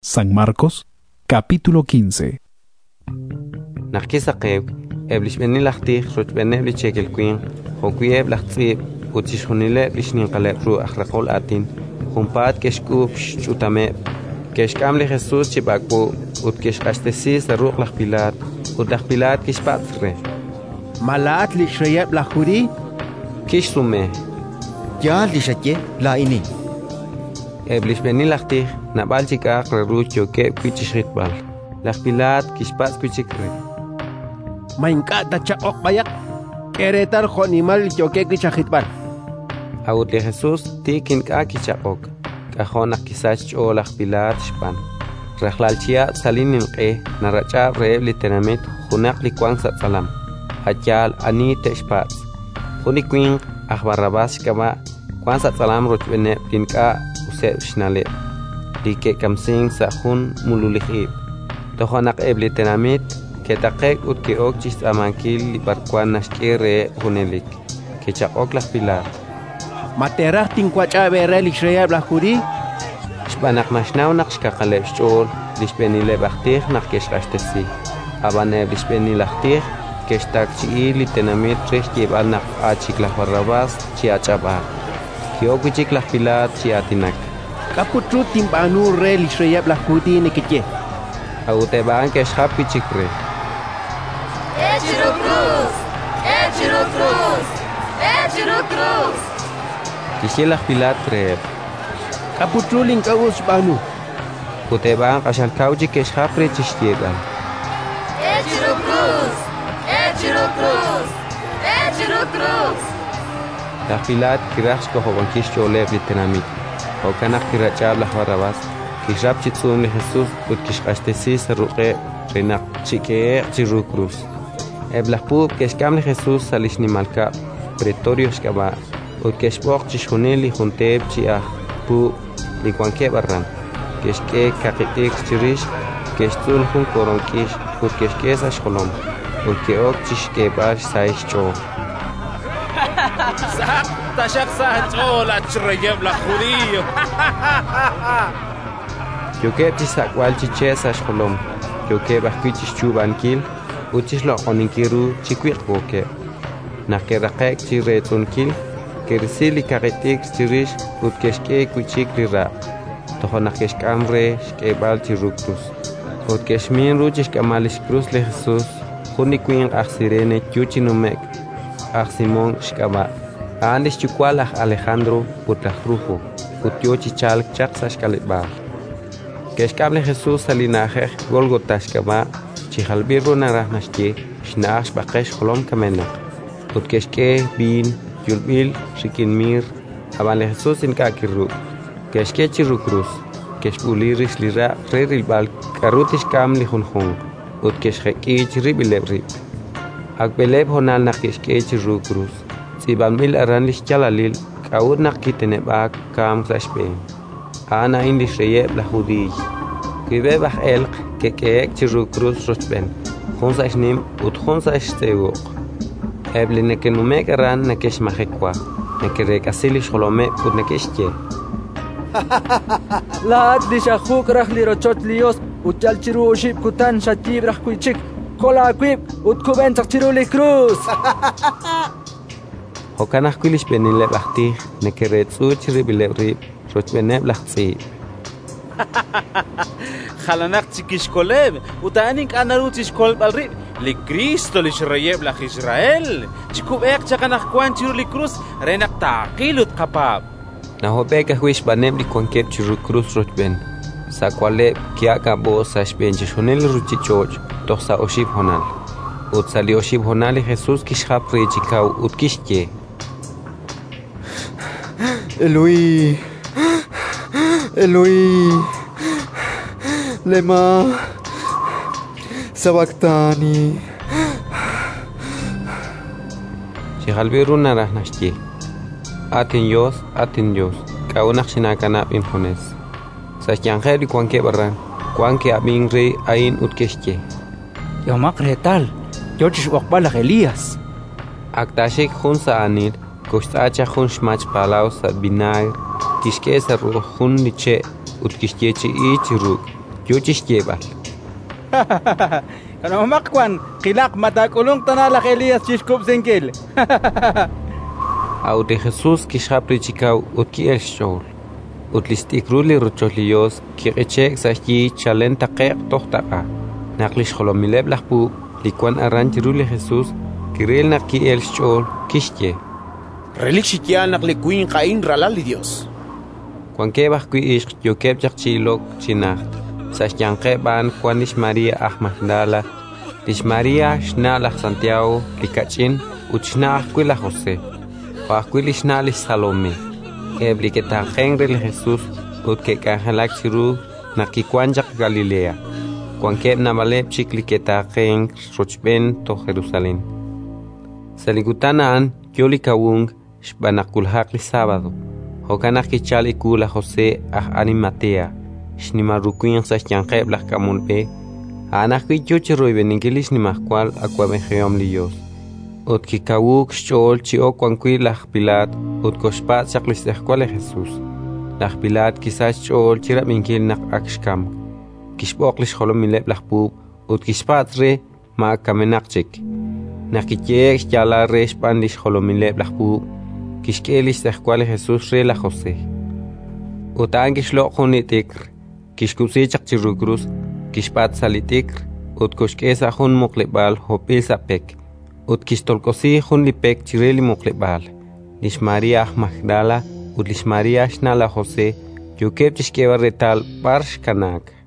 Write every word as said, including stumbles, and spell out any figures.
San Marcos, capítulo quince. Nakisaqew, eblishbeni lachtih, rochbene blichekel queen, hoquieb lachtzib, utishunile bishninqaleb ru akhraqol atin, humpat keshkub chutame, keshkamli Jesus chibakbu, utkeshqashtesis ruq lachpilat, utlachpilat kishpatfre. Malaat lishrayab lachuri, Kishsume, ya lishache la ini. eblishbeni lachtih, nabal chikaq rerucho ke pichishritbal. Lachpilat kishpat pichikre. Mainka tachaok bayak, keretar khonimal yoke kichahitbar. Autle Jesus tikin ka kichaqok. Kajonak kisach o lachpilat shpan. Rajlalchia salinin qe naracha reeb literamit hunak likwang sa salam. Hachal ani teshpat. Hunikwing akhbarabas kama kwan sa salam rochbene tinka useb shnale. Like kamsing sa hun mululihib. Tohonak eb literamit ketaqek ut keok chis amankil liparkwan nashkere hunelik. Kechaqok lachpilat. Materah tingkwacha bere lishrayab lachuri, Shbanak mashnaw naqshkaqaleb shchol, lishbeni lebachtih naqkeshqashtesi. Abane lishbeni lachtih, keshtak chi litenamit resh yebal naq achik lachbarrabas chi achaba. Kiokuchik lachpilat chi atinak. kaputru timbanu re lishrayab lachuri nekeche. Auteban keshqap pichikre. Echiro cruz, echiro cruz, echiro cruz. Kishilach pilat reeb. Kaputru linkaus banu. Uteban kashalkauchi keshqapre chishtiegal. Echiro cruz, echiro cruz, echiro cruz. Lachpilat kirachs kohobankish choleb litenamit. Okanak kirachab lachbarrabas. Kishrab chitsum li Jesus ut kishqashtesis ruqe renak chike chiru cruz. Eblahpub keshkam li Jesus salishni malka pretorio shkaba. Ut keshbok chishuneli junteb chiah pu likwanke barran. Keshke kaqitik chirish keshtul hun koronkish ut keshke sashkolom. Ut keok chishke bash saish cho. تشخ سهل أتشريب لخوري Yoke chisakwal chiche sashkolom. Yoke bahkichis chubankil uchish lo oninkiru chikwik boke. Nakerakek chiretunkil kerisili kaqitik chirish ut keshke kuchik lira. Toho nakeshkamre shkebal chiruktus. Ut keshmin ruchish kamalish cruz le Jesus. Hunikwing aksirene chuchinumek. Aksimon shkaba. Andish chukwalach Alejandro putlajrujo. Utyo chichal chaksash kalibbar. Keshkable Jesus salinajej Golgota shkaba. Chijalbirro narajnashke. Shnash bakesh holom kamenak. Utkeshke bin yulbil shikinmir. Abale Jesus in kakirru. Keshke chirukruz. Keshbuliris lira rerilbal karutish kam lihunhung. Utkeshke chiribilebrib. Akbeleb honal nakeshke chirukruz. Sibanmil aranlish chalalil. Kaud nakitene bak kam krashben. Ana indish reyeb la judij. Kibe bach elk kekeek chiru cruz rochben. Khonsa ishnim ut khonsa ishtewok. Ebli nekenumek aran nekesh mahekwa. Nekerek asilish holome ut nekeshke. La adli shahuk rahli rochot lios uchal chiru ushib kutan shatib rahkuichik. Kola kwib ut kuben chiru li cruz. Hokanach kulish benile bachtih nekeret such ribilebrib. Rochbeneb lachtzi. خلناق تكيش كولب وتانيك أنا روتيش كولب الريب لكريستو لشريب لخ إسرائيل تكوب إيق تكناق كوان تيرو لكروس ريناق تعقيلو تقباب Naho beka huish banem li kwankep chiru cruz rochben. Sa kwaleb kia kabo sa shben chishonel ruchichoch toch sa oshib honal. Ut sali oshib honal Jesus kishhap rechikau ut kishke. Eloi, Eloi, lema sabactani. Chijalbiru narajnashke. Atin Dios, atin Dios. Kaunak shinakana injones. Sashyanjeri kwanke barran. Kwanke abin rey ain utkeshke. Yomak retal, George wakbalak Elias. Aktashik hunsa anir. Kostacha hun shmach palaus at binag. Kishke sa ruhun niche. Utkishkeche ich ruk. yuchis lleval. Kanamakwan, kilak matakulong tanalak Elias Chishkup Senkil. Aude Jesús kishapri chikau utki el shol. Utlistikruli rucholiyos kirechek sachi chalenta qeq tohtaqa. Naqlish xolomileb lahpu likwan arranchiruli Jesús kirel naqki el shol kishye. Relik shikian naqlikuin qain ralali Dios. Kwan kebah kui ishq yokeb chilok chinacht. Sashyanqe ban kwan lish María Ahmagdala. Lish María shnalach Santiago likachin uchnach kuila José. Wahkui lish nalish Salome. Ebli que tajengre Jesús ut que canjalak chiru nakikwanjak Galilea. Kwankeb namaleb chikli que tajeng rochben to Jerusalén. Saligutanan yoli kawung shbanakulhak li sábado. Hokanak kichali kula José ah animatea. Shnimarukuin sashyanqeb las kamulbe. Anakui yuchiroy beningilish nimahkwal akwabejeom liyos. Ut kikawuk shol chio kwankui las pilat ut koshpat chaklis ehkwale Jesús. Las pilat quizás chol chira minkil nak akshkam. Kishboklish holomileb las pub ut kishpat re ma kamenakchik. Nakikiyek yala resh pandish holomileb las pub. Kishkelis ehkwale Jesús re la José. Ut angishlo hunitikr. Kishkusichak chirukrus. Kishpat salitikr. Ut koshkesa hun muklebal hopil sapek. Ut kistolkosi hun lipek chireli muklebal. Lish María Magdala ut lish María shnala José. Yukeb tishkeba retal parsh kanak.